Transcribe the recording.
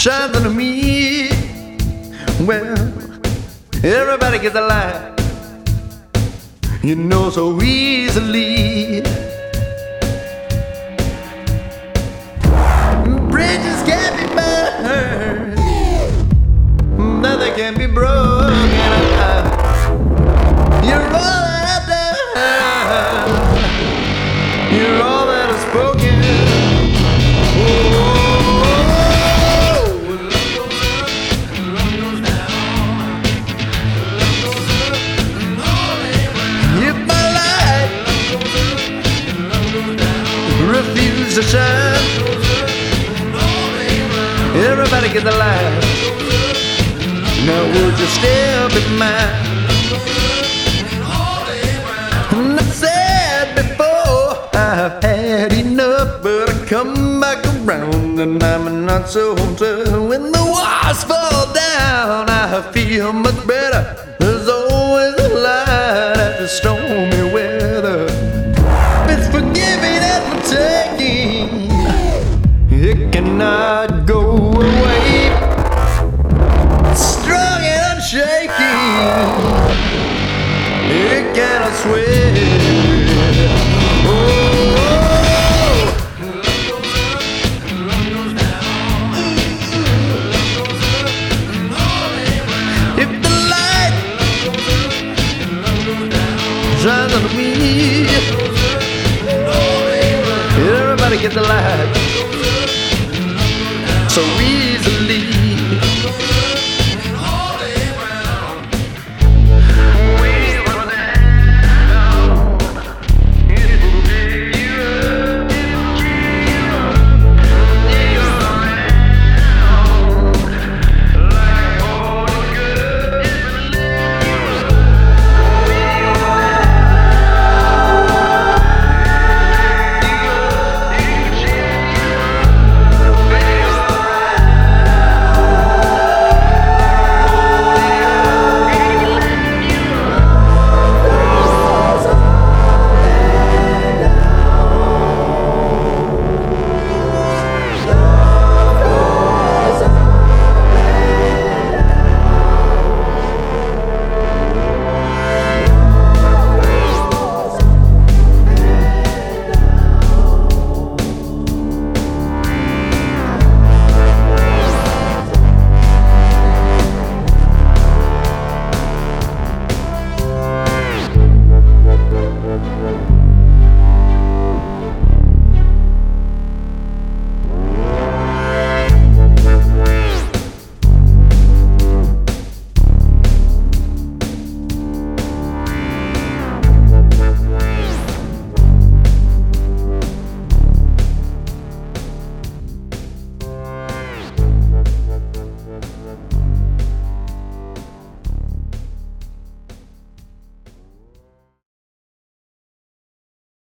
shines on me. Well, everybody gets a light, you know, so easily. Bridges can't be burned, nothing can be broken. You're all that I've done, you're all that I've spoken. If my light refuse to shine, everybody get the light. Now would you still be mine? And I said before, I've had enough, but I come back around and I'm not so tough. When the walls fall down, I feel much better. There's always a light after stormy weather. It's forgiving and for taking, it cannot go away. Strong and unshaking, it cannot sway. Oh, if the light shines on me, everybody get the light so easily.